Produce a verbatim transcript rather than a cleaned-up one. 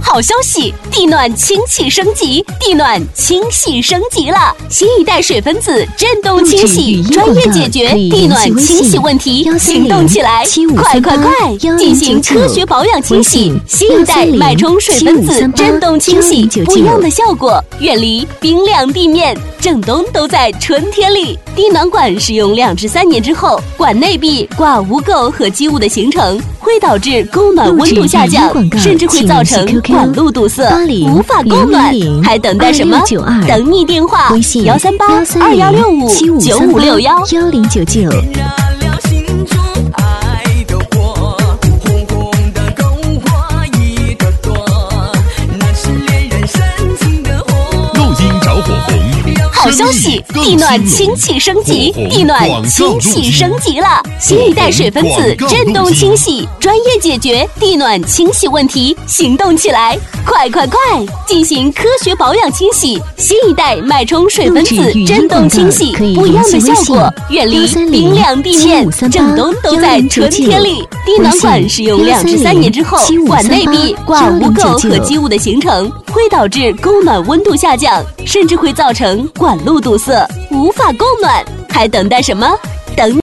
好消息，地暖氢气升级，地暖清洗升级了！新一代水分子震动清洗，专业解决地暖清洗问题，行动起来，快快快，进行科学保养清洗。新一代脉冲水分子震动清洗，不一样的效果，远离冰凉地面。整冬都在春天里，地暖管使用两至三年之后，管内壁挂污垢和积物的形成，会导致供暖温度下降，甚至会造成管路堵塞，无法供暖。还等待什么？等你电话幺三八二幺六五九五六幺幺零九九。 好消息，地暖氢气升级，地暖清洗升级了！新一代水分子震动清洗，专业解决地暖清洗问题，行动起来，快快快，进行科学保养清洗。新一代脉冲水分子震动清洗，不一样的效果，远离冰凉地面，整冬都在春天里。地暖管使用两至三年之后，管内壁挂污垢和积物的形成，会导致供暖温度下降，甚至会造成管路堵塞，无法供暖。还等待什么？等